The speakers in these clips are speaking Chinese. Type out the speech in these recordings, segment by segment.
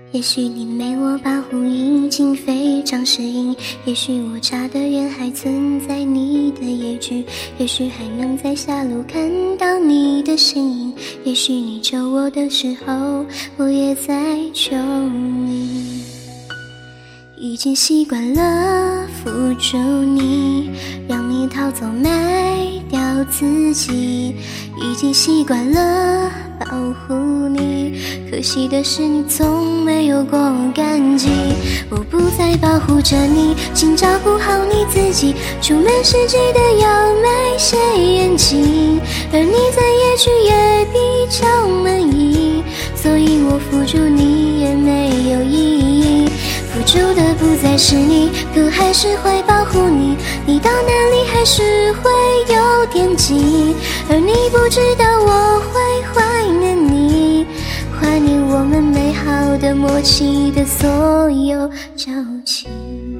也许你没我保护已经非常适应，也许我差得远还存在你的野区，也许还能在下路看到你的身影，也许你救我的时候我也在救你。已经习惯了付出你，让你逃走卖掉自己，已经习惯了保护你，可惜的是你从没有过感激。我不再保护着你，请照顾好你自己，出门时记得要买些眼镜，而你在野区也比较满意，所以我扶住你也没有意义。付出的不再是你，可还是会保护你，你到哪里还是会有惦记，而你不知道我会怀念你，怀念我们美好的默契的所有交集。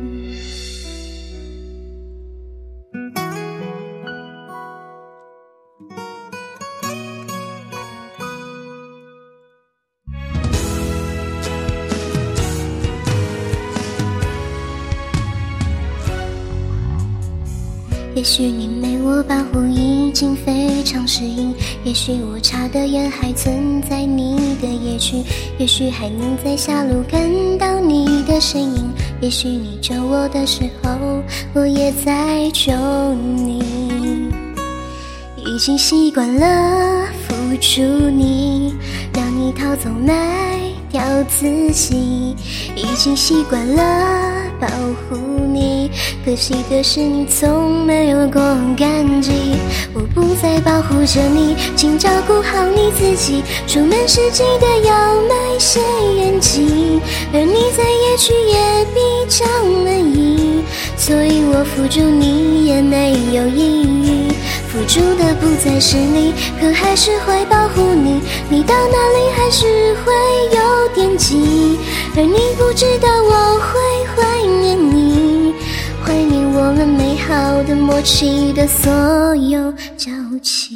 也许你没我保护已经非常适应，也许我差得远还存在你的野区，也许还能在下路看到你的身影，也许你救我的时候我也在救你。已经习惯了付出你，让你逃走卖掉自己，已经习惯了保护你，可惜的是你从没有过感激。我不再保护着你，请照顾好你自己，出门时记得要买些眼镜，而你在野区也比较满意，所以我扶住你也没有意义。付出的不再是你，可还是会保护你，你到哪里还是会有惦记，而你不知道我会怀念你，怀念我们美好的默契的所有交集。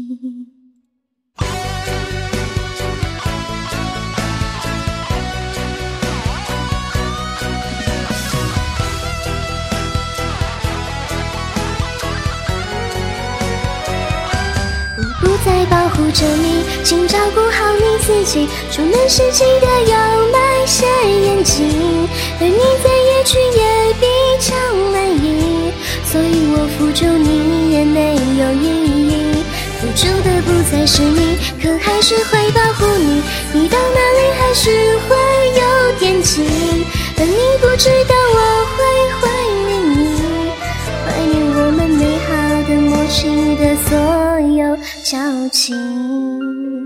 不再保护着你，请照顾好你自己，出门时记得要买些眼镜，而你在野区也比较满意，所以我扶住你也没有意义。付出的不再是你，可还是会保护你，你到哪里还是会有惦记，而你不知道我会怀念你，怀念我们美好的默契的所有交集。